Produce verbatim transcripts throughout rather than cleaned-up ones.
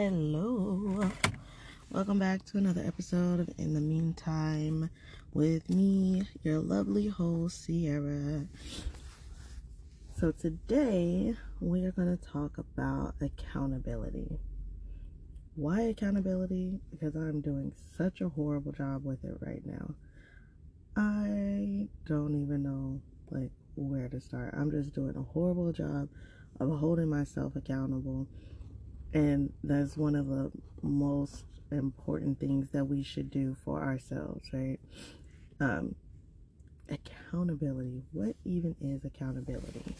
Hello. Welcome back to another episode of In the Meantime with me, your lovely host, Sierra. So today we are going to talk about accountability. Why accountability? Because I'm doing such a horrible job with it right now. I don't even know like where to start. I'm just doing a horrible job of holding myself accountable. And that's one of the most important things that we should do for ourselves, right? Um, accountability. What even is accountability?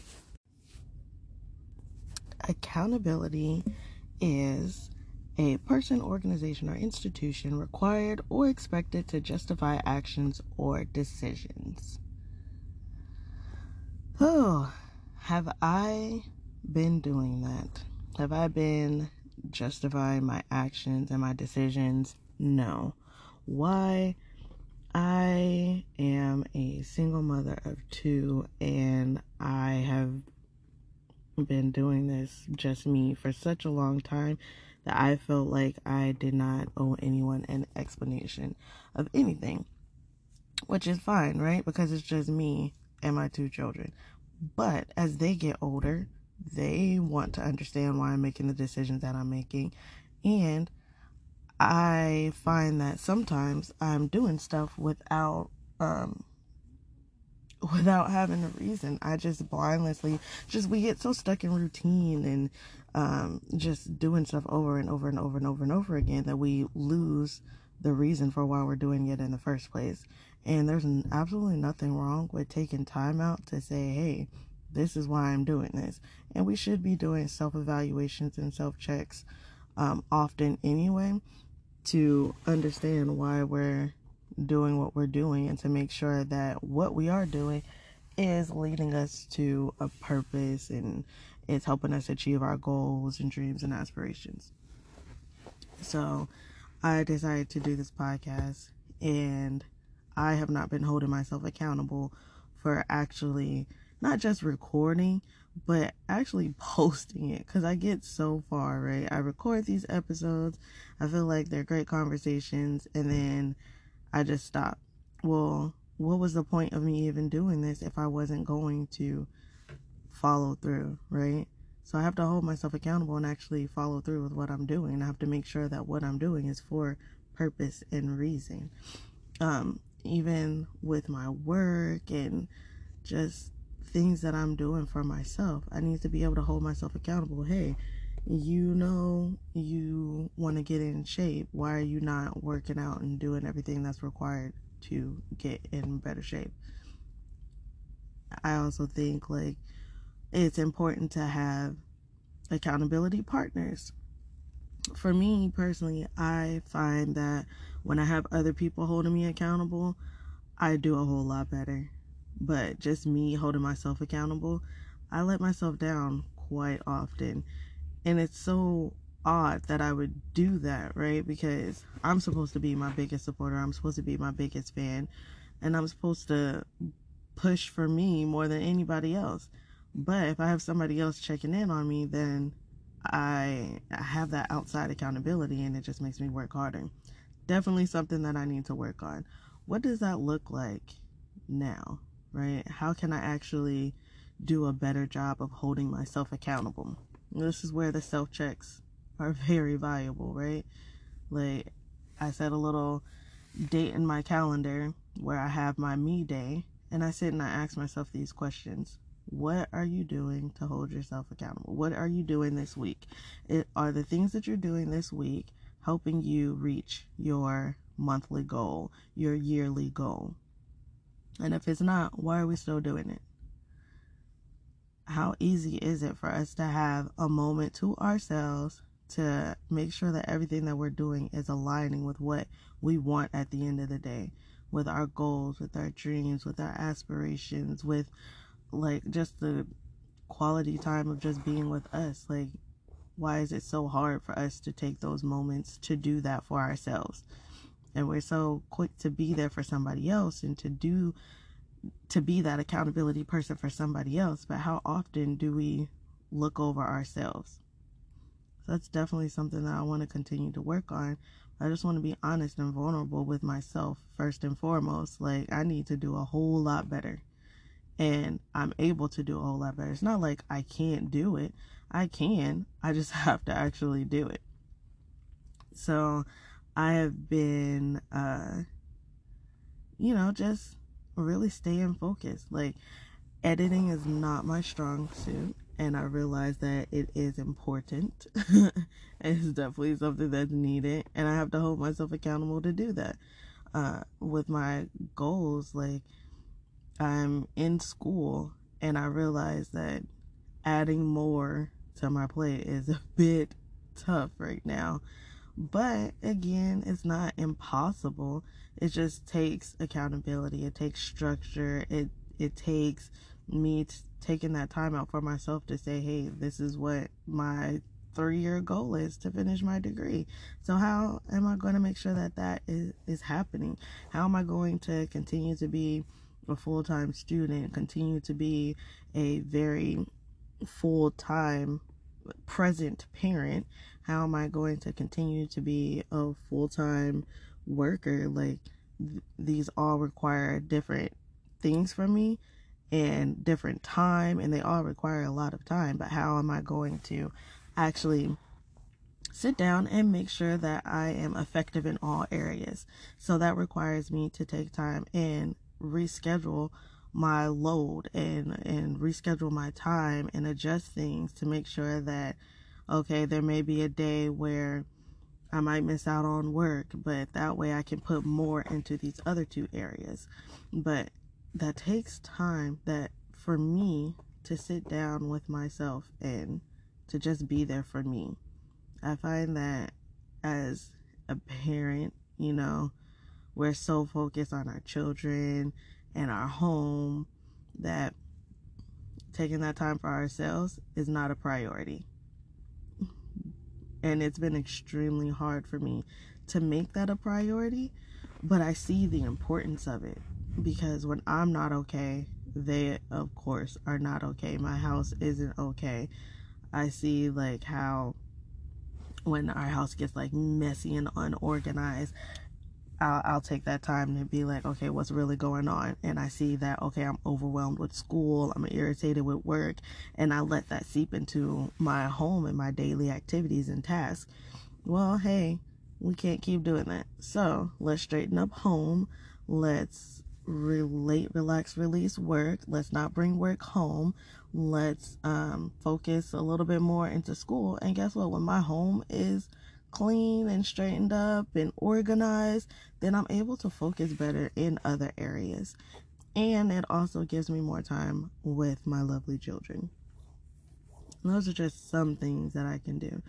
Accountability is a person, organization, or institution required or expected to justify actions or decisions. Oh, have I been doing that? Have I been justifying my actions and my decisions? No. Why? I am a single mother of two, and I have been doing this just me for such a long time that I felt like I did not owe anyone an explanation of anything, which is fine, right? Because it's just me and my two children. But as they get older, they want to understand why I'm making the decisions that I'm making. And I find that sometimes I'm doing stuff without, um, without having a reason. I just blindlessly, just, we get so stuck in routine and, um, just doing stuff over and over and over and over and over again that we lose the reason for why we're doing it in the first place. And there's absolutely nothing wrong with taking time out to say, hey, this is why I'm doing this. And we should be doing self-evaluations and self-checks um, often anyway, to understand why we're doing what we're doing and to make sure that what we are doing is leading us to a purpose and it's helping us achieve our goals and dreams and aspirations. So I decided to do this podcast, and I have not been holding myself accountable for actually not just recording, but actually posting it, because I get so far, right? I record these episodes, I feel like they're great conversations, and then I just stop. Well, what was the point of me even doing this if I wasn't going to follow through, right? So I have to hold myself accountable and actually follow through with what I'm doing. I have to make sure that what I'm doing is for purpose and reason. Um, even with my work and just things that I'm doing for myself, I need to be able to hold myself accountable. Hey, you know you want to get in shape. Why are you not working out and doing everything that's required to get in better shape? I also think like it's important to have accountability partners. For me personally, I find that when I have other people holding me accountable, I do a whole lot better. But just me holding myself accountable, I let myself down quite often. And it's so odd that I would do that, right? Because I'm supposed to be my biggest supporter. I'm supposed to be my biggest fan. And I'm supposed to push for me more than anybody else. But if I have somebody else checking in on me, then I have that outside accountability, and it just makes me work harder. Definitely something that I need to work on. What does that look like now, right? How can I actually do a better job of holding myself accountable? This is where the self-checks are very valuable, right? Like, I set a little date in my calendar where I have my me day, and I sit and I ask myself these questions. What are you doing to hold yourself accountable? What are you doing this week? It, are the things that you're doing this week helping you reach your monthly goal, your yearly goal? And if it's not, why are we still doing it? How easy is it for us to have a moment to ourselves to make sure that everything that we're doing is aligning with what we want at the end of the day, with our goals, with our dreams, with our aspirations, with like just the quality time of just being with us? Like, why is it so hard for us to take those moments to do that for ourselves? And we're so quick to be there for somebody else and to do to be that accountability person for somebody else, but how often do we look over ourselves? So that's definitely something that I want to continue to work on. I just want to be honest and vulnerable with myself first and foremost. Like, I need to do a whole lot better. And I'm able to do a whole lot better. It's not like I can't do it. I can. I just have to actually do it. So I have been, uh, you know, just really staying focused. Like, editing is not my strong suit. And I realize that it is important. It's definitely something that's needed. And I have to hold myself accountable to do that. Uh, with my goals, like, I'm in school and I realize that adding more to my plate is a bit tough right now. But again, it's not impossible. It just takes accountability. It takes structure. It it takes me t- taking that time out for myself to say, hey, this is what my three-year goal is, to finish my degree. So how am I going to make sure that that is, is happening? How am I going to continue to be a full-time student, continue to be a very full-time present parent? How am I going to continue to be a full-time worker? Like, th- these all require different things from me and different time, and they all require a lot of time. But how am I going to actually sit down and make sure that I am effective in all areas? So that requires me to take time and reschedule my load and and reschedule my time and adjust things to make sure that, okay, there may be a day where I might miss out on work, but that way I can put more into these other two areas. But that takes time, that for me to sit down with myself and to just be there for me. I find that as a parent, you know, we're so focused on our children and our home that taking that time for ourselves is not a priority. And it's been extremely hard for me to make that a priority, but I see the importance of it, because when I'm not okay, they of course are not okay. My house isn't okay. I see like how when our house gets like messy and unorganized, I'll, I'll take that time to be like, okay, what's really going on? And I see that, okay, I'm overwhelmed with school, I'm irritated with work, and I let that seep into my home and my daily activities and tasks. Well, hey, we can't keep doing that. So let's straighten up home. Let's relate, relax, release work. Let's not bring work home. Let's um, focus a little bit more into school. And guess what? When my home is clean and straightened up and organized, then I'm able to focus better in other areas. And it also gives me more time with my lovely children. Those are just some things that I can do.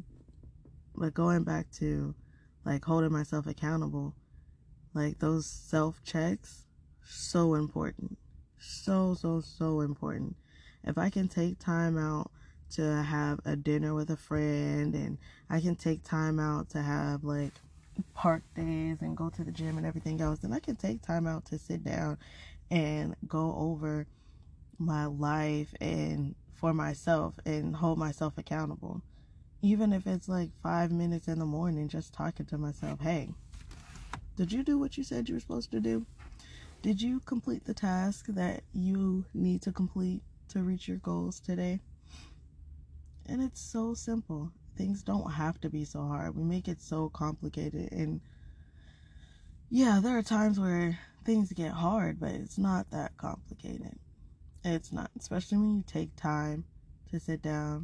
But going back to like holding myself accountable, like those self checks, so important. So, so, so important. If I can take time out to have a dinner with a friend, and I can take time out to have like park days and go to the gym and everything else, then I can take time out to sit down and go over my life and for myself and hold myself accountable. Even if it's like five minutes in the morning, just talking to myself, hey, did you do what you said you were supposed to do? Did you complete the task that you need to complete to reach your goals today? And it's so simple. Things don't have to be so hard. We make it so complicated. And yeah, there are times where things get hard, but it's not that complicated. It's not, especially when you take time to sit down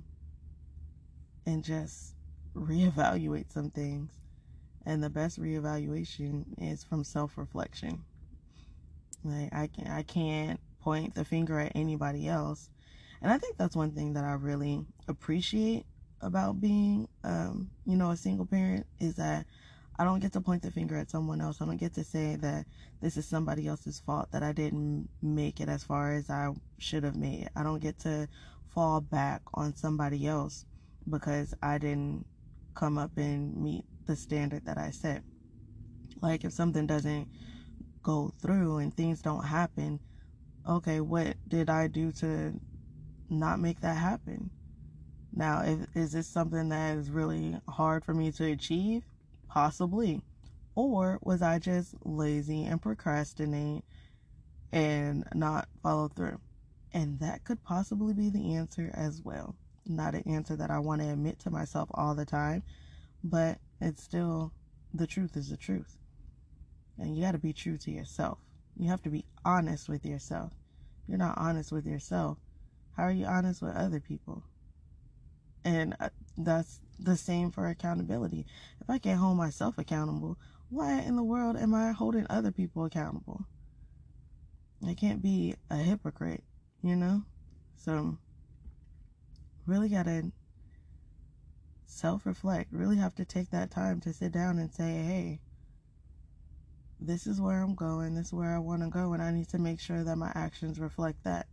and just reevaluate some things. And the best reevaluation is from self-reflection. Like I can I can't point the finger at anybody else. And I think that's one thing that I really appreciate about being um, you know, a single parent, is that I don't get to point the finger at someone else. I don't get to say that this is somebody else's fault that I didn't make it as far as I should have made it. I don't get to fall back on somebody else because I didn't come up and meet the standard that I set. Like if something doesn't go through and things don't happen, okay, what did I do to not make that happen? Now, if, is this something that is really hard for me to achieve? Possibly. Or was I just lazy and procrastinate and not follow through? And that could possibly be the answer as well. Not an answer that I want to admit to myself all the time, but it's still, the truth is the truth. And you got to be true to yourself. You have to be honest with yourself. If you're not honest with yourself, how are you honest with other people? And that's the same for accountability. If I can't hold myself accountable, why in the world am I holding other people accountable? I can't be a hypocrite, you know? So, really gotta self-reflect. Really have to take that time to sit down and say, hey, this is where I'm going. This is where I want to go. And I need to make sure that my actions reflect that.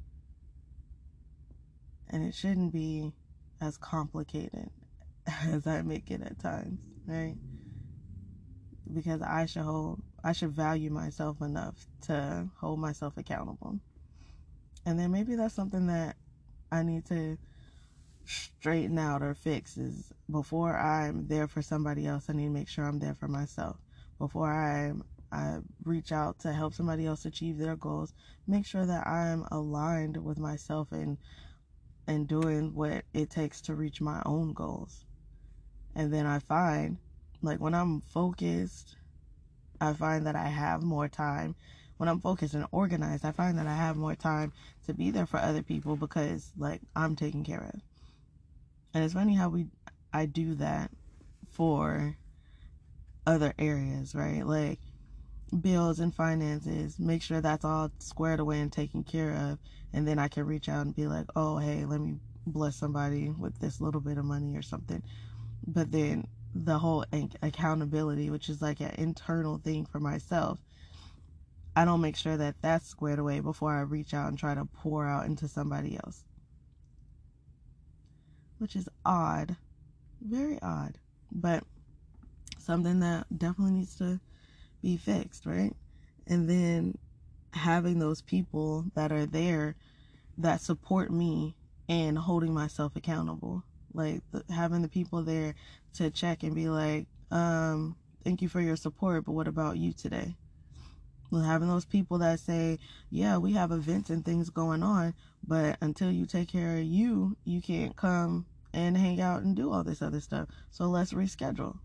And it shouldn't be as complicated as I make it at times, right? Because I should hold, I should value myself enough to hold myself accountable. And then maybe that's something that I need to straighten out or fix, is before I'm there for somebody else, I need to make sure I'm there for myself. Before I I reach out to help somebody else achieve their goals, make sure that I'm aligned with myself and and doing what it takes to reach my own goals. And then I find, like, when I'm focused, I find that I have more time. When I'm focused and organized, I find that I have more time to be there for other people because, like, I'm taken care of. And it's funny how we, I do that for other areas, right? Like bills and finances, make sure that's all squared away and taken care of. And then I can reach out and be like, oh, hey, let me bless somebody with this little bit of money or something. But then the whole accountability, which is like an internal thing for myself, I don't make sure that that's squared away before I reach out and try to pour out into somebody else. Which is odd. Very odd. But something that definitely needs to be fixed, right? And then having those people that are there that support me and holding myself accountable. Like the, having the people there to check and be like, um, thank you for your support, but what about you today? Well, having those people that say, yeah, we have events and things going on, but until you take care of you, you can't come and hang out and do all this other stuff. So let's reschedule.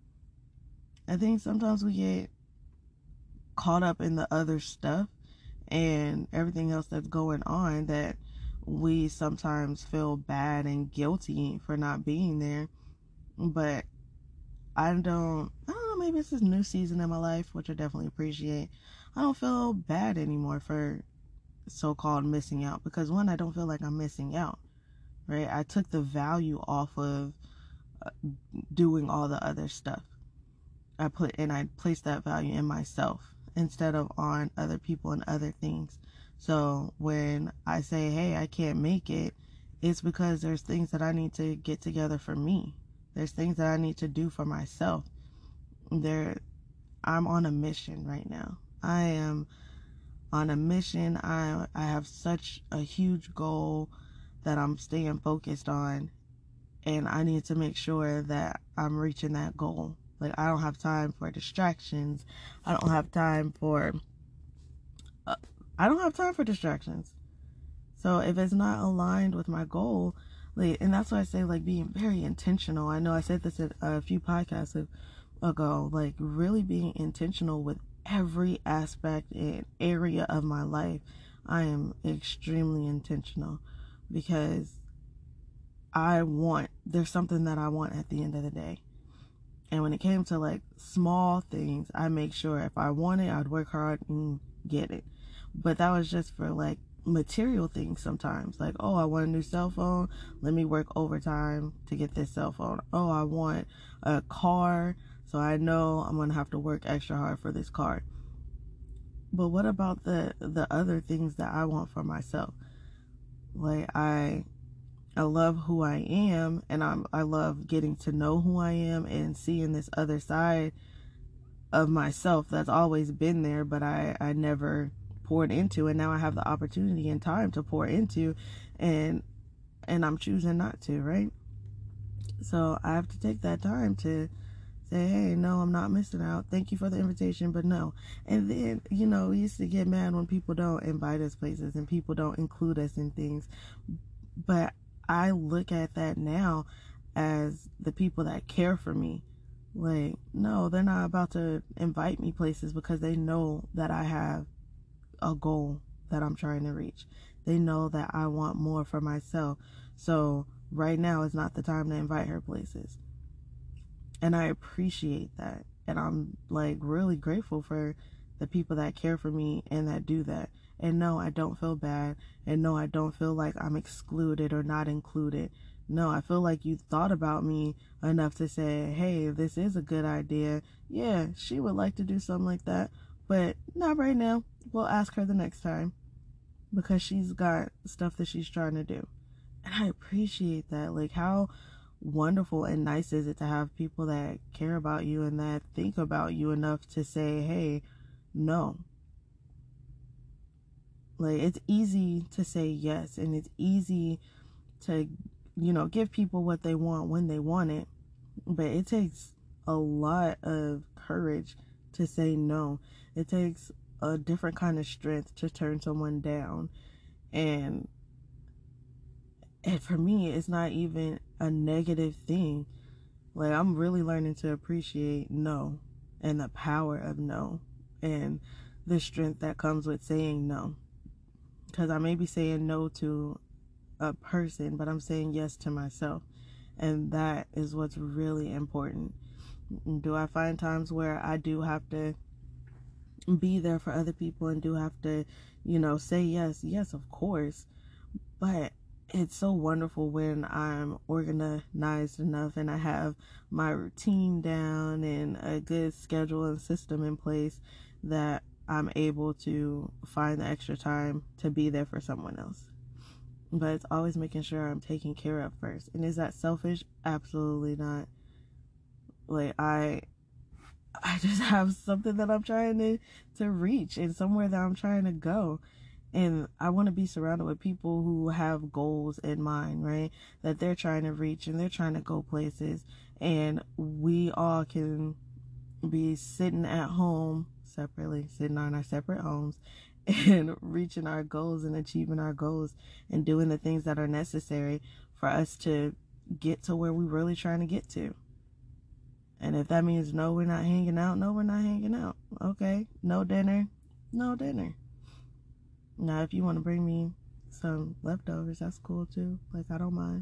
I think sometimes we get caught up in the other stuff and everything else that's going on that we sometimes feel bad and guilty for not being there. But I don't, I don't know, maybe it's this new season in my life, which I definitely appreciate. I don't feel bad anymore for so-called missing out, because one, I don't feel like I'm missing out, right? I took the value off of uh, doing all the other stuff. I put, and I placed that value in myself instead of on other people and other things. So when I say, hey, I can't make it, it's because there's things that I need to get together for me. There's things that I need to do for myself. There, I'm on a mission right now. I am on a mission. I I have such a huge goal that I'm staying focused on, and I need to make sure that I'm reaching that goal. Like, I don't have time for distractions. I don't have time for uh, I don't have time for distractions. So if it's not aligned with my goal, like, and that's why I say, like, being very intentional. I know I said this in a few podcasts ago, like, really being intentional with every aspect and area of my life. I am extremely intentional because I want, there's something that I want at the end of the day. And when it came to, like, small things, I make sure if I want it, I'd work hard and get it. But that was just for, like, material things sometimes. Like, oh, I want a new cell phone. Let me work overtime to get this cell phone. Oh, I want a car. So I know I'm going to have to work extra hard for this car. But what about the, the other things that I want for myself? Like, I... I love who I am, and I'm, I love getting to know who I am and seeing this other side of myself that's always been there, but I, I never poured into, and now I have the opportunity and time to pour into. And and I'm choosing not to, right? So I have to take that time to say, hey, no, I'm not missing out. Thank you for the invitation, but no. And then, you know, we used to get mad when people don't invite us places and people don't include us in things. But I look at that now as the people that care for me. Like, no, they're not about to invite me places because they know that I have a goal that I'm trying to reach. They know that I want more for myself. So right now is not the time to invite her places. And I appreciate that. And I'm like really grateful for the people that care for me and that do that. And no, I don't feel bad. And no, I don't feel like I'm excluded or not included. No, I feel like you thought about me enough to say, hey, this is a good idea. Yeah, she would like to do something like that, but not right now. We'll ask her the next time because she's got stuff that she's trying to do. And I appreciate that. Like, how wonderful and nice is it to have people that care about you and that think about you enough to say, hey, no. Like, it's easy to say yes, and it's easy to, you know, give people what they want when they want it, but it takes a lot of courage to say no. It takes a different kind of strength to turn someone down. And and for me, it's not even a negative thing. Like, I'm really learning to appreciate no and the power of no and the strength that comes with saying no. Because I may be saying no to a person, but I'm saying yes to myself. And that is what's really important. Do I find times where I do have to be there for other people and do have to, you know, say yes? Yes, of course. But it's so wonderful when I'm organized enough and I have my routine down and a good schedule and system in place that I'm able to find the extra time to be there for someone else. But it's always making sure I'm taken care of first. And is that selfish? Absolutely not. Like, I I just have something that I'm trying to, to reach and somewhere that I'm trying to go. And I want to be surrounded with people who have goals in mind, right? That they're trying to reach and they're trying to go places. And we all can be sitting at home separately, sitting on our separate homes and reaching our goals and achieving our goals and doing the things that are necessary for us to get to where we're really trying to get to. And if that means no, we're not hanging out, no, we're not hanging out. Okay, no dinner, no dinner. Now, if you want to bring me some leftovers, that's cool too. Like, I don't mind.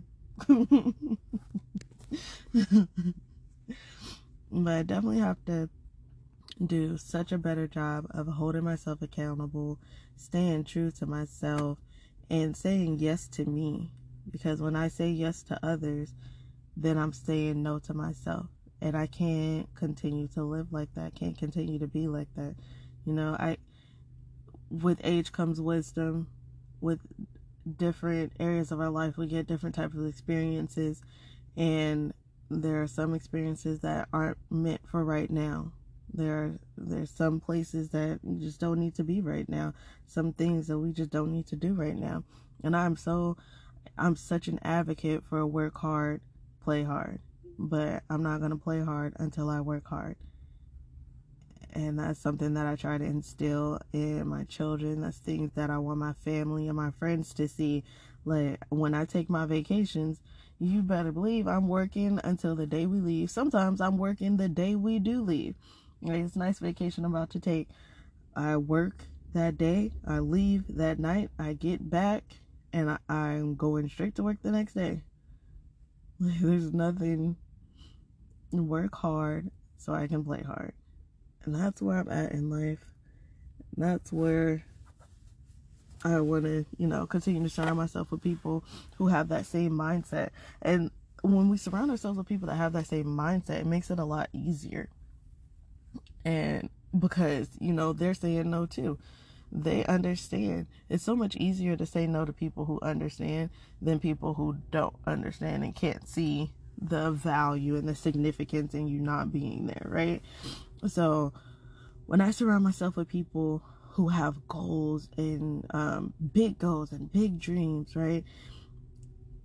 But I definitely have to do such a better job of holding myself accountable, staying true to myself, and saying yes to me. Because when I say yes to others, then I'm saying no to myself. And I can't continue to live like that. Can't continue to be like that. You know, I... with age comes wisdom. With different areas of our life, we get different types of experiences, and there are some experiences that aren't meant for right now. There are there's some places that you just don't need to be right now. Some things that we just don't need to do right now. And I'm so I'm such an advocate for work hard, play hard. But I'm not gonna play hard until I work hard. And that's something that I try to instill in my children. That's things that I want my family and my friends to see. Like, when I take my vacations, you better believe I'm working until the day we leave. Sometimes I'm working the day we do leave. Like, it's a nice vacation I'm about to take. I work that day, I leave that night, I get back, and I, I'm going straight to work the next day. Like, there's nothing. Work hard so I can play hard. And that's where I'm at in life. That's where I want to, you know, continue to surround myself with people who have that same mindset. And when we surround ourselves with people that have that same mindset, it makes it a lot easier. And because, you know, they're saying no too. They understand. It's so much easier to say no to people who understand than people who don't understand and can't see the value and the significance in you not being there, right? So when I surround myself with people who have goals and um, big goals and big dreams, right?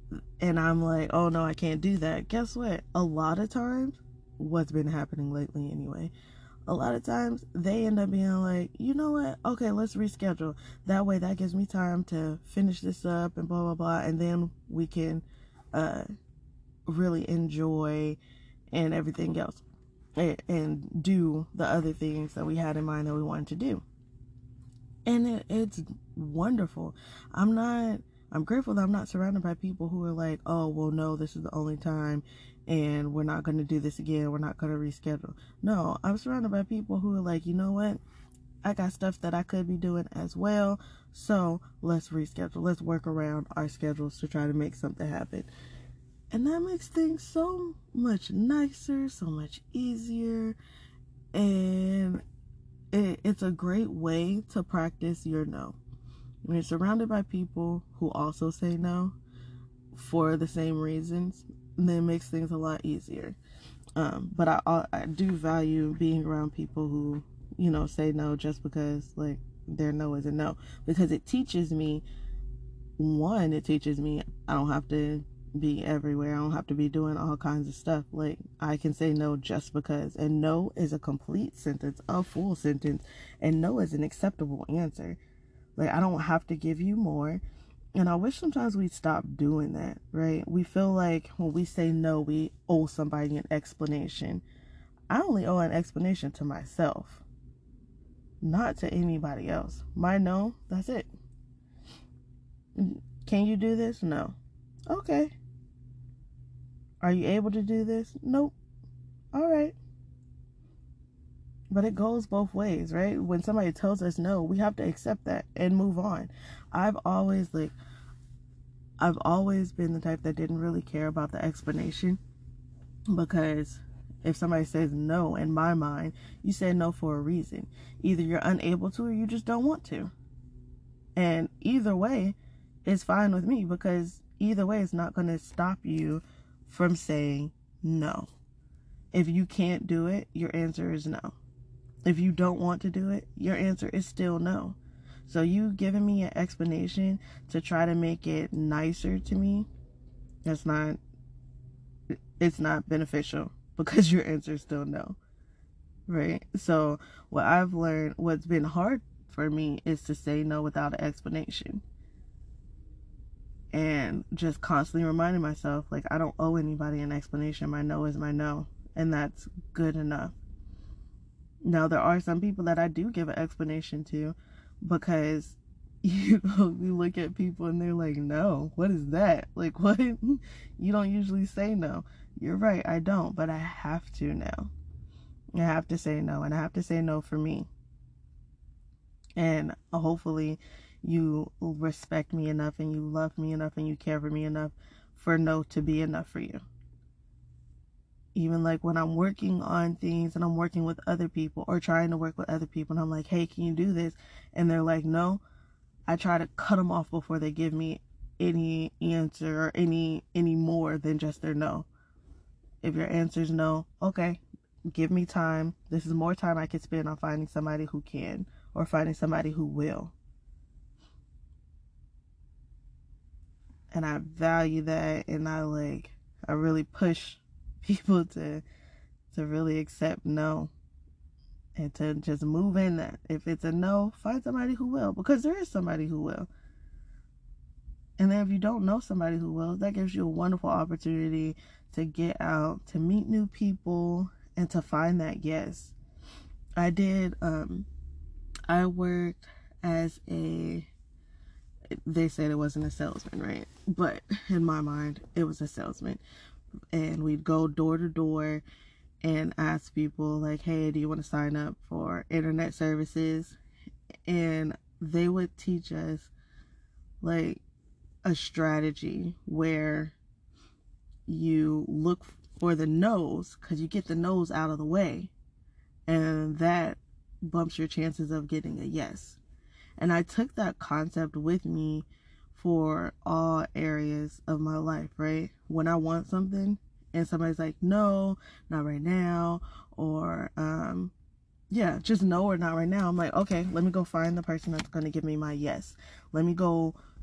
and I'm like, oh no, I can't do that. Guess what? A lot of times, what's been happening lately anyway, a lot of times they end up being like, you know what? Okay, let's reschedule. That way, that gives me time to finish this up and blah, blah, blah. And then we can uh, really enjoy and everything else and, and do the other things that we had in mind that we wanted to do. And it, it's wonderful. I'm not, I'm grateful that I'm not surrounded by people who are like, oh, well, no, this is the only time and we're not going to do this again. We're not going to reschedule. No, I'm surrounded by people who are like, you know what? I got stuff that I could be doing as well. So let's reschedule. Let's work around our schedules to try to make something happen. And that makes things so much nicer, so much easier. And it, it's a great way to practice your no. When you're surrounded by people who also say no for the same reasons, then it makes things a lot easier. Um, but I, I do value being around people who, you know, say no just because, like, their no is a no. Because it teaches me, one, it teaches me I don't have to be everywhere. I don't have to be doing all kinds of stuff. Like, I can say no just because. And no is a complete sentence, a full sentence. And no is an acceptable answer. Like, I don't have to give you more. And I wish sometimes we'd stop doing that, right? We feel like when we say no, we owe somebody an explanation. I only owe an explanation to myself, not to anybody else. My no, that's it. Can you do this? No. Okay. Are you able to do this? Nope. All right. But it goes both ways, right? When somebody tells us no, we have to accept that and move on. I've always like, I've always been the type that didn't really care about the explanation, because if somebody says no, in my mind, you said no for a reason. Either you're unable to or you just don't want to. And either way is fine with me, because either way is not going to stop you from saying no. If you can't do it, your answer is no. If you don't want to do it, your answer is still no. So you giving me an explanation to try to make it nicer to me, that's not, it's not beneficial, because your answer is still no, right? So what I've learned, what's been hard for me, is to say no without an explanation. And just constantly reminding myself, like, I don't owe anybody an explanation. My no is my no, and that's good enough. Now, there are some people that I do give an explanation to, because, you know, you look at people and they're like, no, what is that? Like, what? You don't usually say no. You're right, I don't, but I have to now. I have to say no, and I have to say no for me. And hopefully you respect me enough and you love me enough and you care for me enough for no to be enough for you. Even like when I'm working on things and I'm working with other people or trying to work with other people and I'm like, hey, can you do this? And they're like, no. I try to cut them off before they give me any answer or any any more than just their no. If your answer is no, okay, give me time. This is more time I can spend on finding somebody who can, or finding somebody who will. And I value that, and I like, I really push people to to really accept no, and to just move in that. If it's a no, find somebody who will, because there is somebody who will. And then if you don't know somebody who will, that gives you a wonderful opportunity to get out, to meet new people, and to find that yes. I did, um, I worked as a, they said it wasn't a salesman, right? But in my mind, it was a salesman. And we'd go door to door and ask people like, hey, do you want to sign up for internet services? And they would teach us like a strategy where you look for the no's, because you get the no's out of the way, and that bumps your chances of getting a yes. And I took that concept with me for all areas of my life, right? When I want something and somebody's like, no, not right now, or um yeah, just no or not right now, I'm like, okay, let me go find the person that's going to give me my yes. Let me go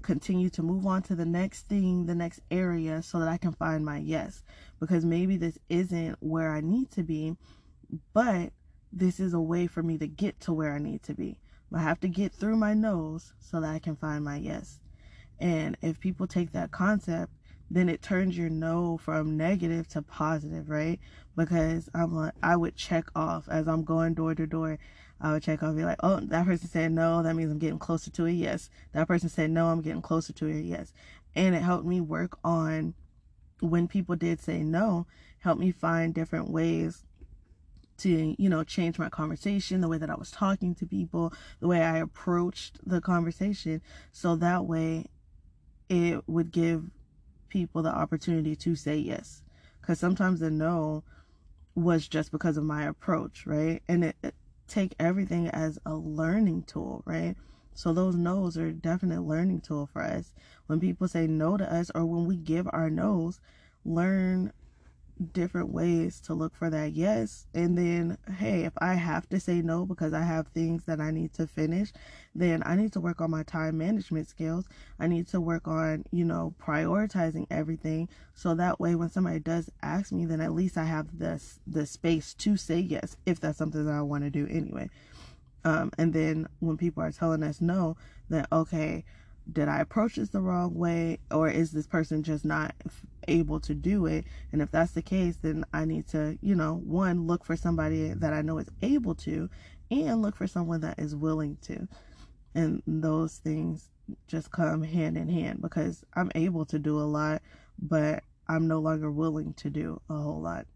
continue to move on to the next thing, the next area, so that I can find my yes. Because maybe this isn't where I need to be, but this is a way for me to get to where I need to be. I have to get through my no's so that I can find my yes. And if people take that concept, then it turns your no from negative to positive, right? Because I'm like, I would check off as I'm going door to door. I would check off, be like, oh, that person said no, that means I'm getting closer to a yes. That person said no, I'm getting closer to a yes. And it helped me work on, when people did say no, helped me find different ways to, you know, change my conversation, the way that I was talking to people, the way I approached the conversation. So that way it would give people the opportunity to say yes. Because sometimes the no was just because of my approach, right? And it, it take everything as a learning tool, right? So those no's are a definite learning tool for us. When people say no to us, or when we give our no's, learn different ways to look for that yes. And then, hey, if I have to say no because I have things that I need to finish, then I need to work on my time management skills. I need to work on, you know, prioritizing everything, so that way when somebody does ask me, then at least I have this the space to say yes, if that's something that I want to do anyway. Um, and then when people are telling us no, then okay, did I approach this the wrong way, or is this person just not able to do it? And if that's the case, then I need to, you know, one, look for somebody that I know is able to, and look for someone that is willing to. And those things just come hand in hand, because I'm able to do a lot, but I'm no longer willing to do a whole lot.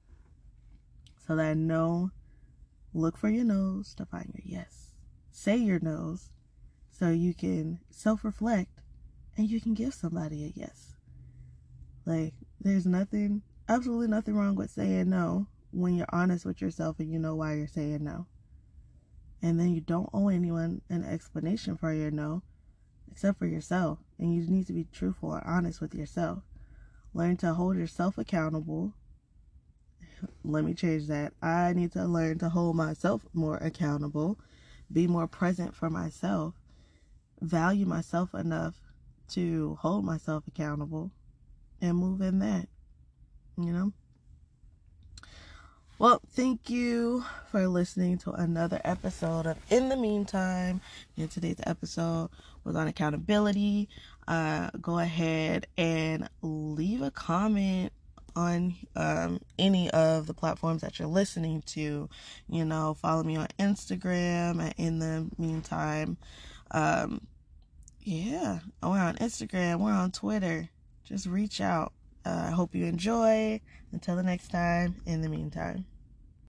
So that no, look for your no's to find your yes. Say your no's, so you can self-reflect and you can give somebody a yes. Like, there's nothing, absolutely nothing wrong with saying no when you're honest with yourself and you know why you're saying no. And then you don't owe anyone an explanation for your no, except for yourself. And you need to be truthful and honest with yourself. Learn to hold yourself accountable. Let me change that. I need to learn to hold myself more accountable, be more present for myself, value myself enough to hold myself accountable, and move in that, you know? Well, thank you for listening to another episode of In the Meantime. And today's episode was on accountability. Uh, go ahead and leave a comment on um, any of the platforms that you're listening to. You know, follow me on Instagram at In the Meantime. Um, yeah, we're on Instagram. We're on Twitter. Just reach out. Uh, I hope you enjoy. Until the next time, In the Meantime.